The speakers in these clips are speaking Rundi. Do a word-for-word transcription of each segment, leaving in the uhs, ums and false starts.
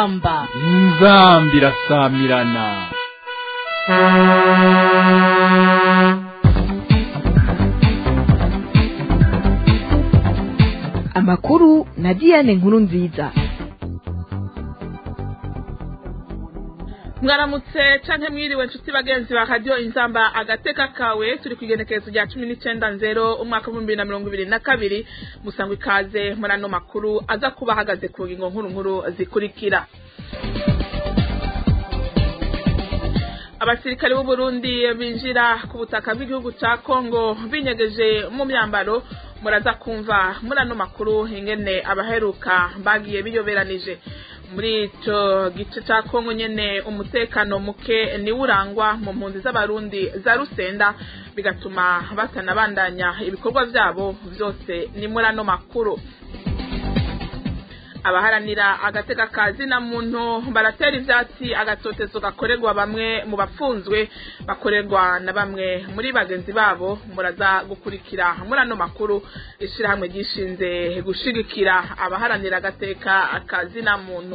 inzamba inzamba irasamirana. Amakuru na Diane Nkuru Nziza. Mwaramutse canke mwiriwe nshuti bagenzi ba radio Inzamba agateka kawe turi kwigenekerezo rya cumi n'icenda nzero umwaka wa bibiri na mirongo ibiri na kabiri musangwe ikaze murano makuru aza kuba hagaze ku ngingo nkuru nkuru zikurikira. Abasirikare b'u Burundi binjira ku butaka bw'igihugu ca Kongo binyegeje mu myambaro muraza kumva murano makuru ingene abaheruka bagiye biyoberanije. Muri ico gice ca Kongo nyene umutekano muke ni urangwa mu mpunzi z'abarundi za Rusenda bigatuma batanabandanya ibikorwa vyabo vyose ni murano makuru. Abaharanira agateka kazi na muntu baratera ivyatsi agatotezo gakorerwa bamwe mu bafunzwe bakorerwa na bamwe muri bagenzi babo muraza gukurikira murano makuru ishirahamwe gishinze gushigikira abaharanira agateka kazi na muntu.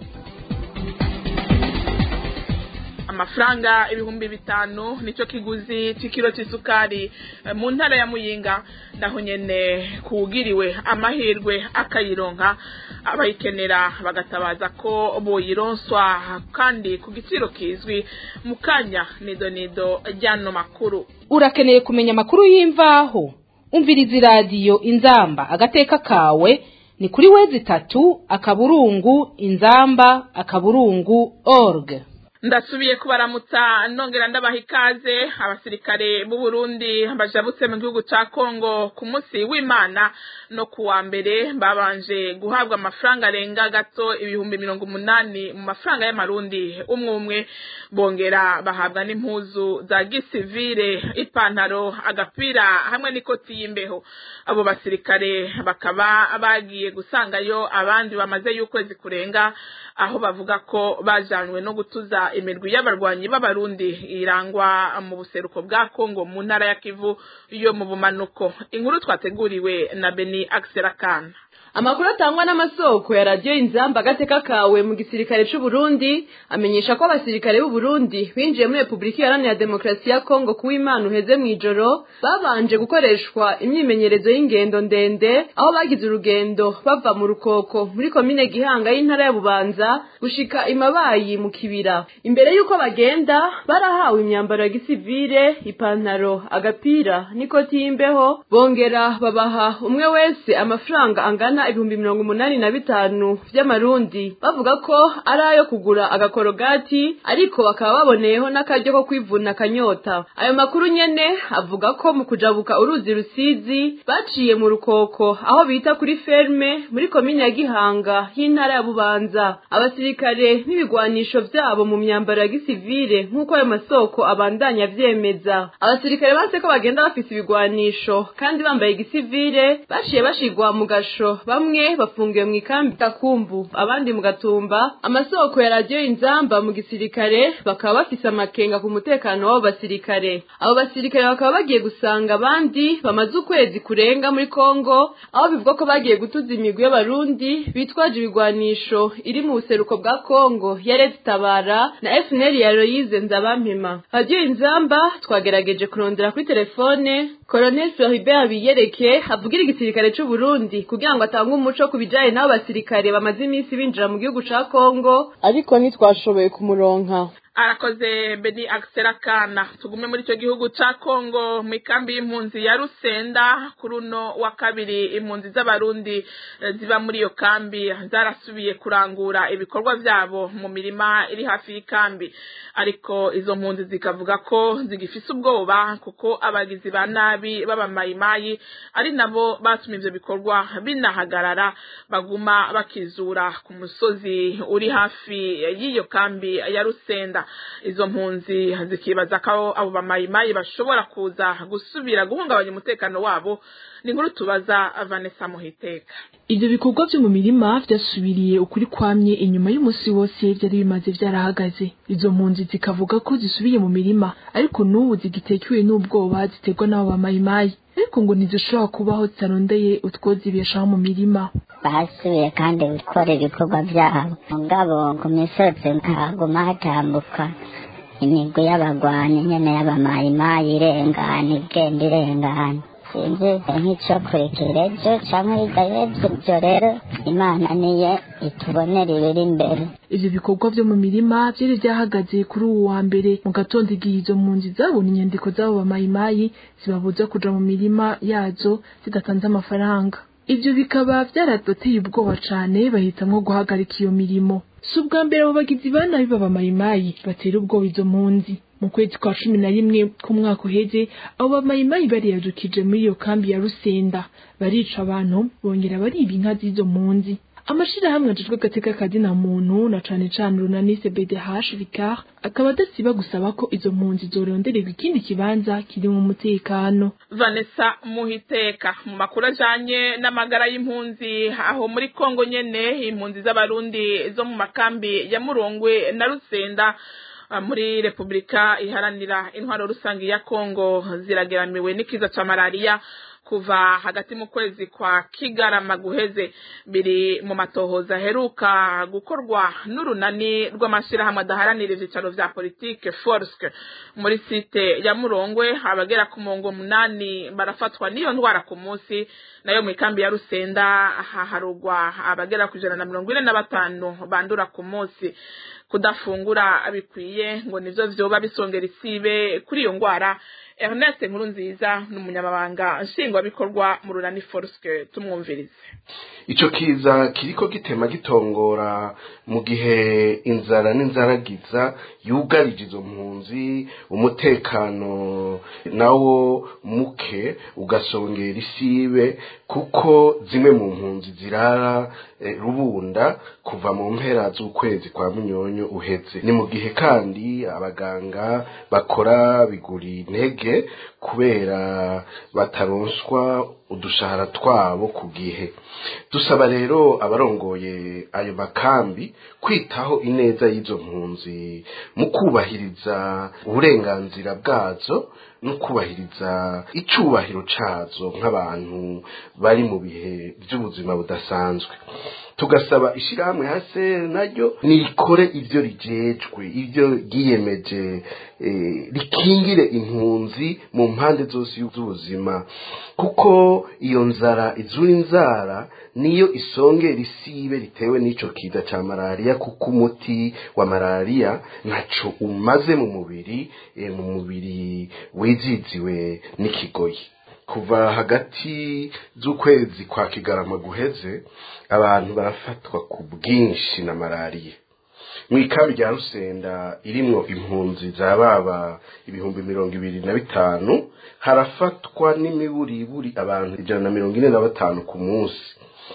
Amafaranga ibihumbi bitanu nico kiguzi c'ikiro c'isukari mu ntara ya Muyinga naho nyene kugiriwe amahirwe akayironka abayikenera bagatabaza ko boyironswa kandi ku giciro kizwi mukanya nido nido ryano makuru. Urakeneye kumenya makuru y'imvaho umviriza radio Inzamba agateka kawe ni kuri wezi tatu akaburungu inzamba akaburungu org. Ndasubiye kubaramutsa nongera ndabaha ikaze. Abasirikare b'u Burundi bajabutse mu gihugu ca Kongo ku munsi w'Imana no kuwa mbere babanje guhabwa amafaranga arenga gato ibihumbi mirongo umunani mu mafaranga y'amarundi umwe umwe bongera bahabwa n'impuzu za gisivile ipantaro agapira hamwe n'ikoti y'imbeho. Abo basirikare bakaba bagiye gusangayo abandi bamaze y'ukwezi kurenga aho bavuga ko bajanwe no gutuza imirwi y'abarwanyi b'abarundi irangwa mu buseruko bwa Kongo mu ntara ya Kivu yo mu bumanuko. Inkuru twateguriwe na Beni Akserakana. Amakuru atangwa n'amasoko ya radio Inzamba agateka kawe mu gisirikare c'u Burundi amenyesha ko abasirikare b'u Burundi binjiye muri Republika Iharanira Demokarasi ya Kongo ku Imana uheze mw'ijoro babanje gukoreshwa imyimenyerezo y'ingendo ndende aho bagize urugendo bava mu Rukoko muri komine Gihanga y'intara ya Bubanza gushika Imabayi mu Kibira. Imbere yuko bagenda barahawe imyambaro ya gisivile ipantaro agapira n'ikoti y'imbeho bongera babaha umwe wese amafaranga angana ibihumbi mirongo umunani na bitanu vy'amarundi bavuga ko ari ayo kugura agakorogati ariko bakaba baboneyeho n'akaryo ko kwivuna kanyota. Ayo makuru nyene avuga ko mu kujabuka uruzi Rusizi baciye mu Rukoko aho bita kuri ferme muri komine ya Gihanga y'intara ya Bubanza. Abasirikare n'ibigwanisho vyabo mu myambaro ya gisivile nk'uko ayo masoko abandanya vyemeza. Abasirikare base ko bagenda bafise ibigwanisho kandi bambaye gisivile baciye bashigwa mu gasho bamwe bafungiwe mu ikambi Takumbu abandi mu Gatumba. Amasoko ya radio Inzamba mu gisirikare bakaba bafise amakenga ku mutekano w'abo basirikare. Abo basirikare bakaba bagiye gusanga abandi bamaze ukwezi kurenga muri Kongo aho bivuga ko bagiye gutuza imigwi y'abarundi bitwaje ibigwanisho iri mu buseruko bwa Kongo ya Red Tabara na F N L ya Loise Nzabampema. Radio Inzamba twagerageje kurondera kuri telefone Colonel Floribert Biyereke avugira igisirikare c'u Burundi kugira ngo atanga umuco kubijaye n'abo basirikare bamaze iminsi binjira mu gihugu ca Kongo ariko ntitwashoboye kumuronka. Arakoze Beni Akserakana. Tugume muri ico gihugu ca Kongo mu ikambi y'impunzi ya Rusenda kuruno wa kabiri impunzi z'abarundi ziba muri iyo kambi zarasubiye kurangura ibikorwa vyabo mu mirima iri hafi y'ikambi ariko izo mpunzi zikavuga ko zigifise ubwoba kuko abagizi ba nabi baba mayimayi ari nabo batuma ivyo bikorwa binahagarara baguma bakizura ku musozi uri hafi y'iyo kambi ya Rusenda. Izo mpunzi zikibaza ko abo bamayimayi bashobora kuza gusubira guhungabanya umutekano wabo. Ni nkuru tubaza Vanessa Muhiteka. Ivyo bikorwa byo mu mirima vyasubiriye ukuri kwamye inyuma y'umusi wose vyari bimaze vyarahagaze. Izo mpunzi zikavuga ko zisubiye mu mirima ariko n'ubu zigitekiwe n'ubwoba ziterwa n'abo bamayimayi. Ariko ngo ntizoshobora kubaho zitarondeye utwo zibeshaho mu mirima. basubiye kandi gukora ibikorwa byabo ngabo ku misozi haguma hatambuka imigwi y'abagwanyi nyene y'abamayimayi irengana igenda irengana sinzi nk'icyo kurekera ejo cyangwa igahebye ibyo rero imana niye itubonera ibiri imbere. Ivyo bikorwa vyo mu mirima vyari vyahagaze kuri uwo wa mbere mu gatondo igihe izo mpunzi zabona inyandiko z'abo bamayimayi zibabuza kuja mu mirima yazo zidatanze amafaranga. Ivyo bikaba vyaratoteye ubwoba cane bahitamwo guhagarika iyo mirimo. Si ubwa mbere abo bagizi ba nabi b'abamayimayi batera ubwoba izo mpunzi. Mu kwezi kwa cumi na rimwe k'umwaka uheze abo bamayimayi bariyadukije muri iyo kambi ya Rusenda barica abantu bongera bariba inka z'izo mpunzi. Amashirahamwe ajejwe agateka kazina muntu na cane cane Runani C B D H Vicar akaba adasiba gusaba ko izo mpunzi zorondererwa ikindi kibanza kiri mu mutekano. Vanessa Muhiteka mu makuru ajanye n'amagara y'impunzi aho muri Kongo nyene impunzi z'abarundi zo mu makambi ya Murongwe na Rusenda muri Republika iharanira intwaro rusangi ya Kongo zirageramiwe n'ikiza ca malaria kuva hagati mu kwezi kwa Kigarama guheze. Biri mu matohoza heruka gukorwa n'urunani rw'amashirahamwe adaharanira ivyicaro vya politike Forske muri site ya Murongwe. Abagera ku mongo munani barafatwa n'iyo ndwara ku munsi, nayo mu kambi ya Rusenda haharugwa abagera ku ijana na mirongo ine na batanu bandura ku munsi. Kudafungura abikwiye ngo nivyo vyoba bisongera isibe kuri iyo ngwara. Ernest Nkurunziza n'umunyamabanga nshingwa bikorwa mu Runani Forske, tumwumvirize. Ico kiza kiriko gitema gitongora mu gihe inzara n'inzaragiza yugarije izo mpunzi, umutekano nawo muke ugasongera isibe kuko zimwe mu mpunzi zirara e, rubunda kuva mu mpera z'ukwezi kwa Munyonyo uheze. Ni mu gihe kandi abaganga bakora biguri intege kubera bataronswa udushahara twabo ku gihe. Dusaba rero abarongoye ayo makambi kwitaho ineza y'izo mpunzi mu kubahiriza uburenganzira bwazo no kubahiriza icubahiro cazo nk'abantu bari mu bihe by'ubuzima budasanzwe. Tugasaba ishirahamwe hase naryo nirikore ivyo rijejwe, ivyo giyemeje, e, rikingire impunzi mu mpande zose y'ubuzima, kuko iyo nzara izura inzara niyo isongera isibe ritewe n'ico kiza ca malaria, kuko umuti wa malaria ntaco umaze mu mubiri, e, mu mubiri wiziziwe n'ikigoyi. Kuva hagati z'ukwezi kwa Kigarama guheze abantu barafatwa ku bwinshi na malaria. Mwikambi rya Rusenda irimwo impunzi zababa ibihumbi mirongo ibiri na bitanu harafatwa n'imiburiburi abantu ijana na mirongo ine na batanu ku munsi.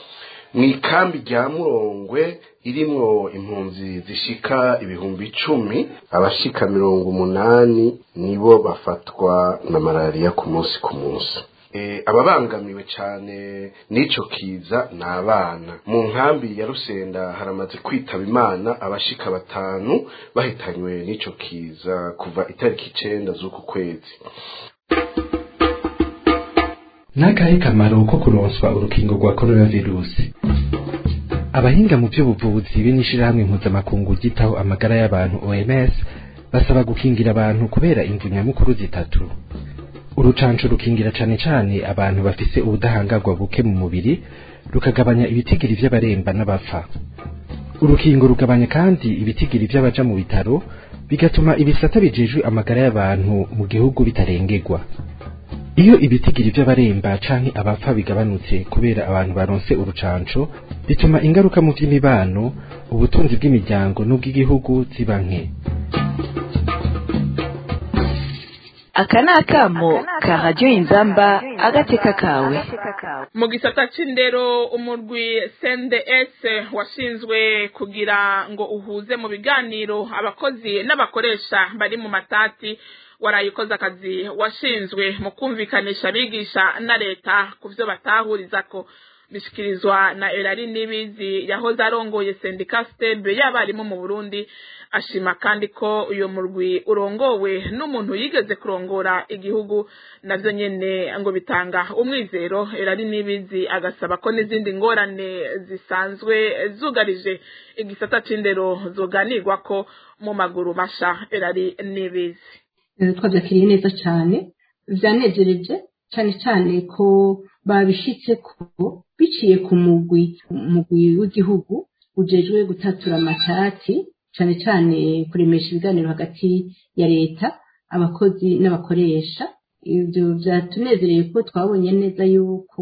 Mwikambi rya Murongwe irimwo impunzi zishika ibihumbi icumi, abashika mirongo umunani nibo bafatwa na malaria ku munsi ku munsi. E, ababangamiwe cane n'ico kiza n'abana. Mu nkambi ya Rusenda haramaze kwitaba Imana abashika batanu bahitanywe n'ico kiza kuva itariki icenda z'uku kwezi. Nakahe kamaro ko kuronswa urukingo rwa coronavirus? Abahinga mu by'ubuvuzi b'inishirahamwe mpuzamakungu gitaho amagara y'abantu O M S basaba gukingira abantu kubera imvu nyamukuru zitatu. Urucanco rukingira cane cane abantu bafise ubudahangarwa buke mu mubiri, rukagabanya ibitigiri vy'abaremba n'abapfa. Urukingo rugabanya kandi ibitigiri vy'abaja mu bitaro, bigatuma ibisata bijejwe amagara y'abantu mu gihugu bitarengerwa. Iyo ibitigiri vy'abaremba canke abapfa bigabanutse kubera abantu baronse urucanco, bituma ingaruka mu vy'imibano, ubutunzi bw'imiryango n'ubw'igihugu ziba nke. Akanakamo ka Radio Inzamba agateka kawe. Mu gisata c'indero umurwi C N D S washinzwe kugira ngo uhuze mu biganiro abakozi n'abakoresha bari mu matati warayikoza akazi washinzwe mu kumvikanisha abigisha na leta kuvyo batahurizako. bishikirizwa na Erari Nibizi yahoze arongoye sendika stebe y'abarimu mu Burundi. Ashima kandi ko uyo murwi urongowe n'umuntu yigeze kurongora igihugu navyo nyene ngo bitanga umwizero. Erari Nibizi agasaba ko n'izindi ngorane zisanzwe zugarije igisata c'indero zoganirwa ko mu maguru masha. Erari Nibizi: twabyakiriye neza cyane, vyanejereje cyane cyane ko babishitse ko biciye ku mugwi umugwi w'igihugu ujejwe gutatura amatati, cyane cyane kuremesha ibiganiro hagati ya leta, abakozi n'abakoresha. Ibyo byatunezereye ko twabonye neza yuko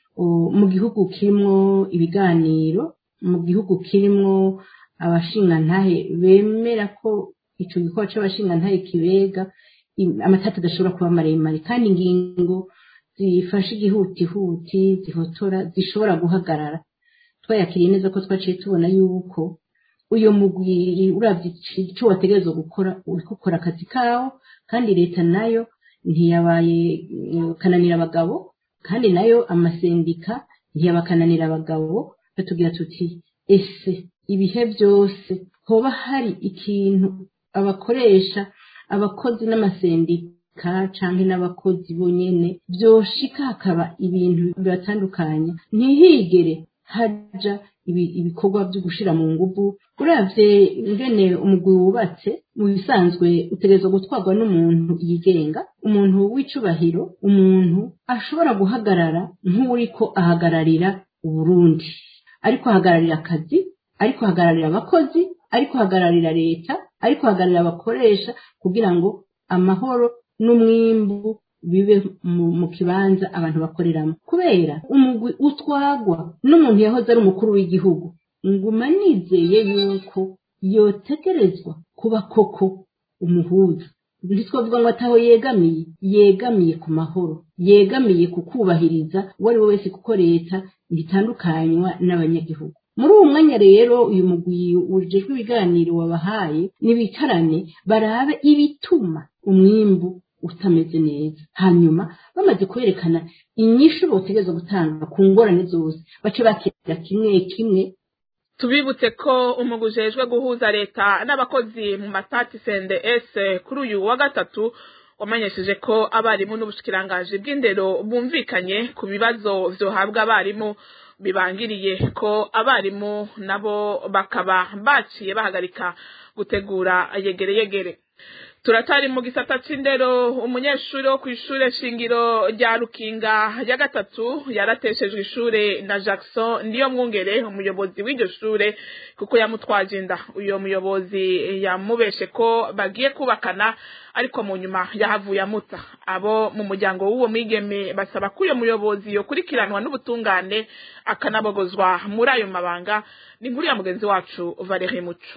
mu gihugu kirimo ibiganiro, mu gihugu kirimo abashingantahe bemera ko ico gikorwa c'abashingantahe kibega, amatati adashobora kuba maremare kandi ingingo zifasha igihutihuti zihotora zishobora guhagarara. Twayakiriye neza ko twaciye tubona yuko uyo mugwi uravye ico wategerezwa gukora uri gukora akazi kawo, kandi leta nayo ntiyabaye kananira abagabo, kandi nayo amasendika ntiyabakananira abagabo. Batubwira tuti ese ibihe byose hoba hari ikintu abakoresha, abakozi n'amasendika canke n'abakozi bonyene byoshika hakaba ibintu bibatandukanye, ntihigere haja ibikorwa byo gushira mu nguvu. Uravye ingene umugwi wubatse, mu bisanzwe utegerezwa gutwarwa n'umuntu yigenga, umuntu w'icubahiro, umuntu ashobora guhagarara nk'uriko ahagararira Uburundi, ariko ahagararira akazi, ariko ahagararira abakozi, ariko ahagararira leta, ariko ahagararira abakoresha, kugira ngo amahoro n'umwimbu bibe mu kibanza abantu bakoreramo. Kubera umugwi utwagwa n'umuntu yahoze ari umukuru w'igihugu, nguma nizeye yuko yotegerezwa kuba koko umuhuza. Ntitwavuga ngo ataho yegamiye, yegamiye ku mahoro, yegamiye ku kubahiriza uwo ari we wese, kuko leta ntitandukanywa n'abanyagihugu. Muri uwo mwanya rero uyu mugwi ujejwe ibiganiro wabahaye nibicarane barabe ibituma umwimbu utameze neza, hanyuma bamaze kwerekana inyishu botegeza gutanga ku ngorane zose bace bakira kimwe kimwe. Tubibutse ko umugwi ujejwe guhuza leta n'abakozi mu matati C N D S kuri uyu wa gatatu wamenyesheje ko abarimu n'ubushikirangaje bw'indero bumvikanye ku bibazo vyohabwa abarimu bibangiriye ko abarimu nabo bakaba baciye bahagarika gutegura yegere yegere. Turatari mu gisata c'indero, umunyeshuri wo kw'ishure shingiro rya Rukinga ya gatatu yarateshejwe ishure na Jackson ndiyo mwungere, umuyobozi w'iryo shure, kuko yamutwaje inda. Uyo muyobozi yamubeshe ko bagiye kubakana, ariko mu nyuma yahavuye amuta. Abo mu muryango w'uwo mwigeme basaba ko uyo muyobozi yokurikiranwa n'ubutungane akanabogozwa muri ayo mabanga. Ni inkuru ya mugenzi wacu Valerie Muco.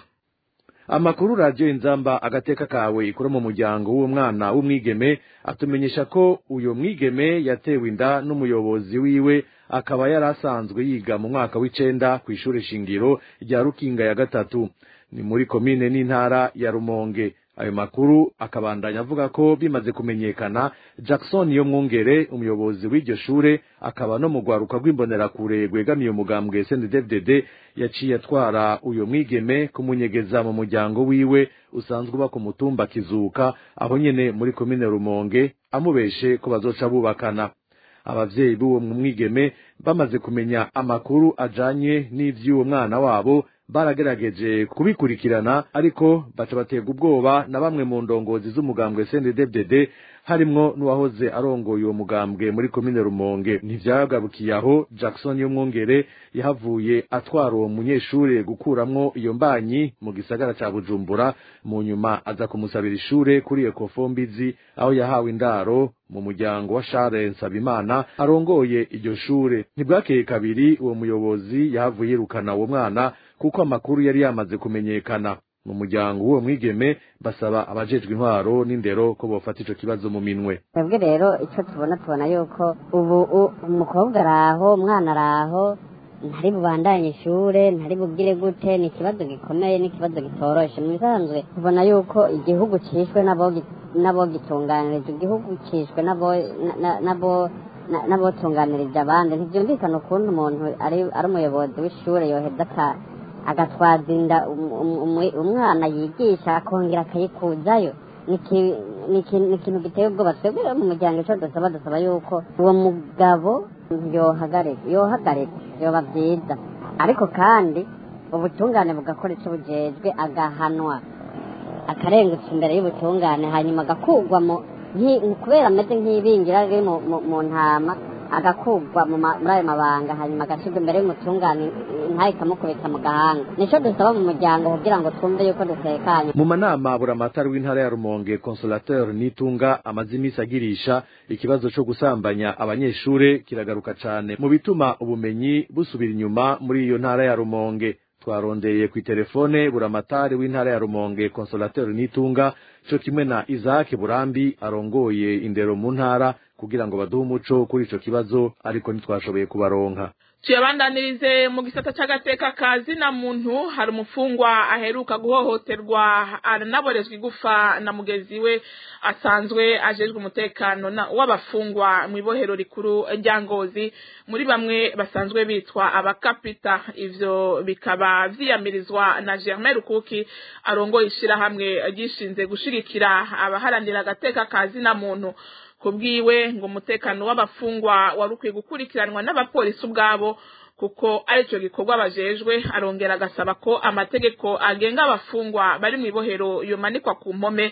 Amakuru Radio Inzamba agateka kawe ikora mu muryango w'uwo mwana w'umwigeme atumenyesha ko uyo mwigeme yatewe inda n'umuyobozi wiwe, akaba yarasanzwe yiga mu mwaka w'icenda ku ishure shingiro rya Rukinga ya gatatu, ni muri komine n'intara ya Rumonge. Ayo makuru akabandanya avuga ko bimaze kumenyekana Jackson yo mwungere, umuyobozi w'iryo shure, akaba no mugwaruka rw'imbonerakure rwegamiye umugambwe C N D D F D D, yaciye atwara uyo mwigeme kumunyegeza mu muryango wiwe usanzwe uba ku mutumba Kizuka, aho nyene muri komine Rumonge, amubeshe ko bazoca bubakana. Abavyeyi b'uwo mwigeme bamaze kumenya amakuru ajanye n'ivy'uwo mwana wabo baragerageje kubikurikirana, ariko baca baterwa ubwoba na bamwe mu ndongozi z'umugambwe C N D D F D D, harimwo n'uwahoze arongoye uwo mugambwe muri komine Rumonge. Ntivyagarukiye aho, Jackson yo mwongere yahavuye atwara uwo munyeshure gukuramwo iyo mbanyi mu gisagara ca Bujumbura, mu nyuma aza kumusabira ishure kuri Ekofombizi, aho yahawe indaro mu muryango wa Charles Nsabimana arongoye iryo shure. Ntibwakeye kabiri uwo muyobozi yahavuye yirukana uwo mwana, kuko amakuru yari yamaze kumenyekana. Mu muryango w'uwo mwigeme basaba abajejwe intwaro n'indero ko bofata ico kibazo mu minwe. Twebwe rero ico tubona tubona yuko ubu umukobwa araho, umwana araho, ntari bubandanye ishure, ntari bubwire gute, ni ikibazo gikomeye, ni ikibazo gitoroshe. Mu bisanzwe tubona yuko igihugu cishwe nabo nabo gitunganirije, igihugu cishwe nabo nabo n'abotunganirije abandi ntibyumvikana ukuntu umuntu ari ari umuyobozi w'ishure yoheza agatwaza inda umwana yigisha akongera akayikuzayo ni ikintu giteye ubwoba twebwe mu muryango icyo dusaba dusaba yuko uwo mugabo yohagarika yohagarika yoba byiza ariko kandi ubutungane bugakora icyo bujejwe agahanwa akarengutse imbere y'ubutungane hanyuma agakugwa mu kubera ameze nk'ibingira riri mu ntama agakugwa muri ayo mabanga hanyuma agashyirwa imbere y'umutungane ntayo ikamukubita mu gahanga nicyo dusaba mu muryango kugira ngo twumve yuko dutekanye. Mu manama buramatari w'intara ya Rumonge Consolateur Nitunga amaze iminsi agirisha ikibazo cyo gusambanya abanyeshure kiragaruka cyane mu bituma ubumenyi busubira inyuma muri iyo ntara ya Rumonge. Twarondeye ku telefone buramatari w'intara ya Rumonge Consolateur Nitunga cyo kimwe na Isaac Burambi arongoye indero mu ntara kugira ngo baduhe umuco kuri ico kibazo ariko ntitwashoboye kubaronka. Tuyabandanirize mu gisata cy'agateka kazi na muntu hari umufungwa aheruka guhohoterwa aranaborezwa igufa na mugezi we asanzwe ajejwe umutekano w'abafungwa mu ibohero rikuru rya Ngozi muri bamwe basanzwe bitwa abakapita. Ivyo bikaba vyiyamirizwa na Germain Rukuki arongoye ishirahamwe gishinze gushigikira abaharanira agateka kazi na muntu. Kubwiwe ngo umutekano w'abafungwa warukwiye gukurikiranwa n'abapolisi ubwabo kuko arico gikorwa bajejwe. Arongera agasaba ko amategeko agenga abafungwa bari mu ibohero yomanikwa ku mpome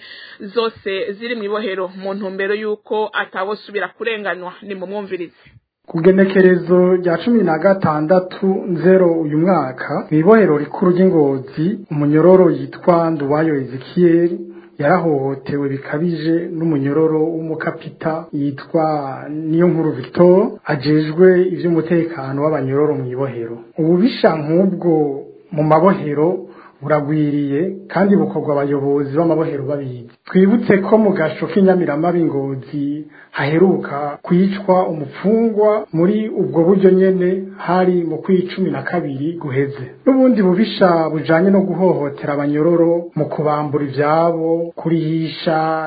zose ziri mu ibohero mu ntumbero yuko atawosubira kurenganywa. Ni mu mwumvirize. Kugenekerezo rya cumi na gatandatu nzero uyu mwaka mu ibohero rikuru ry'Ingozi umunyororo yitwa Nduwayo Ezekiel yarahohotewe bikabije n'umunyororo w'umukapita yitwa Niyonkuru Victor ajejwe ivy'umutekano w'abanyororo mu ibohero. Ububisha nk'ubwo mu mabohero buragwiriye kandi bukorwa abayobozi b'amabohero babizi. Twibutse ko mu gasho k'Inyamirama b'Ingozi haheruka kwicwa umupfungwa muri ubwo buryo nyene hari mu kwicumi na kabiri guheze. N'ubundi bubisha bujanye no guhohotera abanyororo mu kubambura ivyabo, kurihisha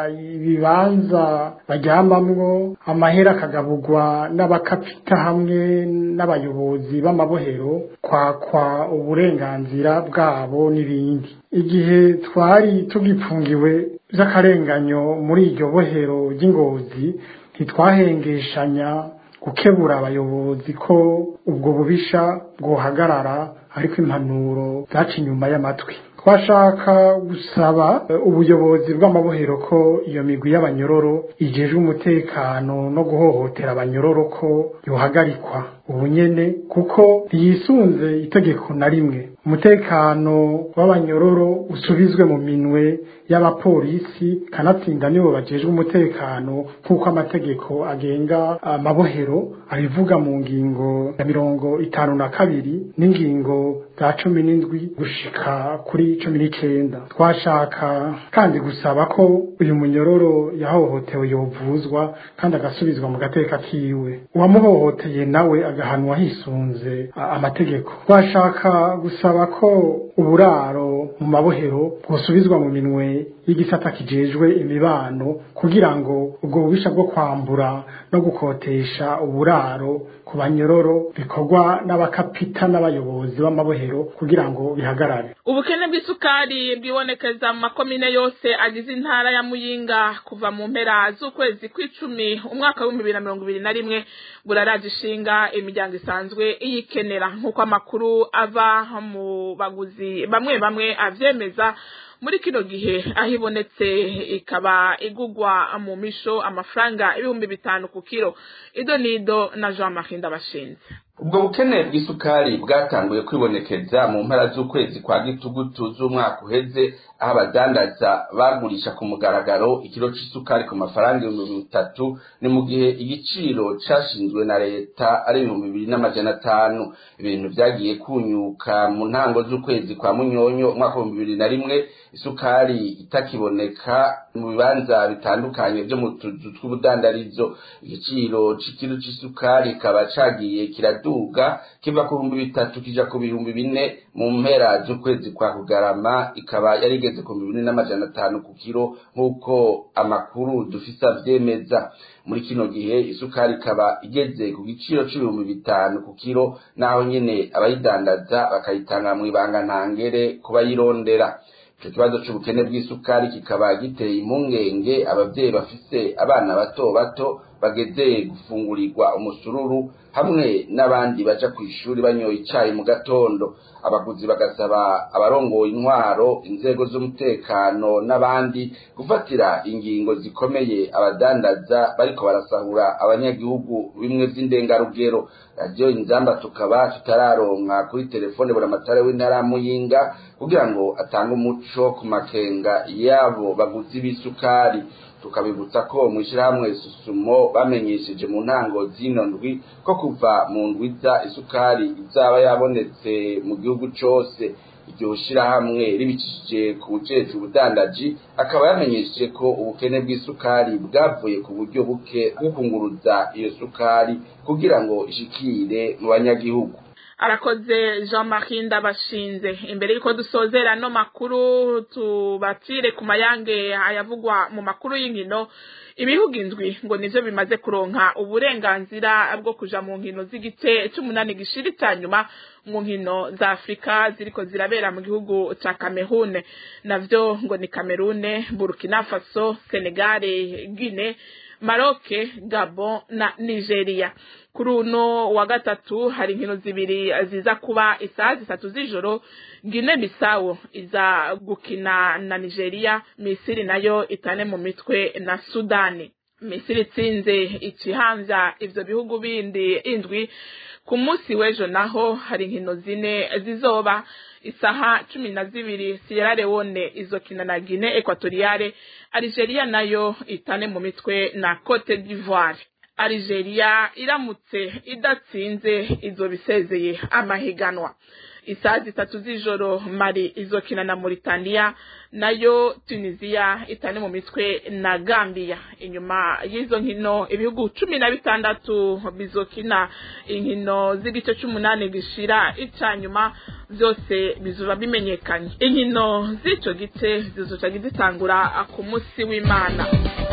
ibibanza baryamamwo, amahera akagabugwa n'abakapita hamwe n'abayobozi b'amabohero, kwakwa uburenganzira bwabo n'ibindi. Igihe twari tugipfungiwe vy'akarenganyo muri iryo bohero ry'Ingozi ntitwahengeshanya gukebura abayobozi ko ubwo bubisha bwohagarara ariko impanuro zaca inyuma y'amatwi. Twashaka gusaba ubuyobozi bw'amabohero ko iyo migwi y'abanyororo ijejwe umutekano no guhohotera abanyororo ko yohagarikwa ubunyene kuko ntiyisunze itegeko na rimwe. Umutekano w'abanyororo usubizwe mu minwe y'abapolisi kanatsinda nibo bajejwe umutekano kuko amategeko agenga amabohero abivuga mu ngingo ya mirongo itanu na kabiri n'ingingo za cumi n'indwi gushika kuri cumi n'icenda. Twashaka kandi gusaba ko uyu munyororo yahohotewe yovuzwa kandi agasubizwa mu gateka kiwe, uwamuhohoteye nawe agahanwa hisunze amategeko. Twashaka gusaba ko uburaro mu mabohero bwosubizwa mu minwe y'igisata kijejwe imibano kugira ngo ubwo bubisha bwo kwambura no gukotesha uburaro ku banyororo bikorwa n'abakapita n'abayobozi b'amabohero kugira ngo bihagarare. Ubukene bw'isukari bwibonekeza mu makomine yose agize intara ya Muyinga kuva mu mpera z'ukwezi kw'icumi umwaka w'ibihumbi bibiri na mirongo ibiri na rimwe buraraje ishinga imiryango isanzwe iyikenera nk'uko amakuru ava mu baguzi bamwe bamwe avyemeza. Muri kino gihe ahibonetse ikaba igugwa mu misho amafaranga ibihumbi bitanu ku kilo. Ido nido na Jean Marie Ndabashinze. Ubwo bukene bw'isukari bwatanguye kwibonekeza mu mpera z'ukwezi kwa gitugutu z'umwaka uheze aho abadandaza bagurisha ku mugaragaro ikiro c'isukari ku mafaranga ibihumbi bitatu ni mu gihe igiciro cashinzwe na leta ari ibihumbi bibiri n'amajana atanu. Ibintu vyagiye kunyuka mu ntango z'ukwezi kwa Munyonyo umwaka w'ibihumbi bibiri na rimwe, isukari itakiboneka mu bibanza bitandukanye vyo mu tuzu tw'ubudandarizo. Igiciro c'ikiro c'isukari kaba cagiye kiradu kiraduga kiva ku bihumbi bitatu kija ku bihumbi bine mu mpera z'ukwezi kwa Kugarama ikaba yarigeze ku bihumbi bine n'amajana atanu ku kiro nk'uko amakuru dufise avyemeza. Muri kino gihe isukari ikaba igeze ku giciro c'ibihumbi bitanu ku kiro, naho nyene abayidandaza bakayitanga mw'ibanga ntangere kubayirondera. Ico kibazo c'ubukene bw'isukari kikaba giteye impungenge abavyeyi bafise abana bato bato bageze gufungurirwa umusururu hamwe n'abandi baja kw'ishuri banyoye icayi mu gatondo. Abaguzi bagasaba abarongoye intwaro, inzego z'umutekano n'abandi gufatira ingingo zikomeye abadandaza bariko barasahura abanyagihugu bimwe vy'indengarugero. Radio Inzamba tukaba tutararonka kuri telefone buramatare w'intara Muyinga kugira ngo atange umuco ku makenga yabo baguzi b'isukari. Tukabibutsa ko mwishirahamwe Susumo bamenyesheje mu ntango zino ndwi ko kuva mu ndwiza isukari izaba yabonetse mu gihugu cose. Iryo shirahamwe ribicishije ku bujeje ubudandaji akaba yamenyesheje ko ubukene bw'isukari bwavuye ku buryo buke bw'ukunguruza iyo sukari kugira ngo ishikire mu banyagihugu. Arakoze Jean-Marie Ndabashinze. Imbere yuko dusozera no makuru tubatire ku mayange ayavugwa mu makuru y'inkino, ibihugu indwi ngo nivyo bimaze kuronka uburenganzira bwo kuja mu nkino z'igice c'umunani gishirita nyuma mu nkino za Afrika ziriko zirabera mu gihugu ca Cameroon. Navyo ngo ni Cameroon, Burkina Faso, Senegal, Guinea, Maroc, Gabon na Nigeria. Kuri uno wa gatatu hari inkino zibiri ziza kuba isaha zitatu z'ijoro. Guinea Bissau iza gukina na Nigeria, Misiri nayo itane mu mitwe na Sudani. Misiri itsinze ikihanza ivyo bihugu bindi indwi. Ku munsi w'ejo naho hari inkino zine zizoba isaha cumi na zibiri. Sierra Leone izokina na Guinea Equatoriale, Algeria nayo itane mu mitwe na Cote d'Ivoire. Algeria iramutse idatsinze izobisezeye amahiganwa. Isaha zitatu z'ijoro Mali izokina na Mauritania, nayo Tunisia itane mu mitwe na Gambia. Inyuma y'izo nkino ibihugu cumi na bitandatu bizokina inkino z'igice c'umunani gishira icanyuma, vyose bizoba bimenyekanye. Inkino z'ico gice zizoca zitangura ku munsi w'Imana.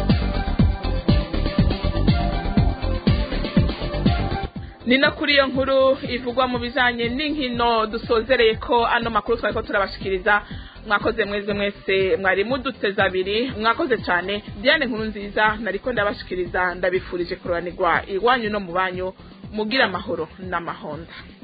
Nina kuri iyo nkuru ivugwa mu bijanye n'inkino dusozereye ko ano makuru twariko turabashikiriza. Mwakoze mweze mwese mwari muduteza abiri, mwakoze cyane. Diane Nkuru Nziza nariko ndabashikiriza, ndabifurije kuroranirwa iwanyu no mu banyu, mugira amahoro n'amahonda.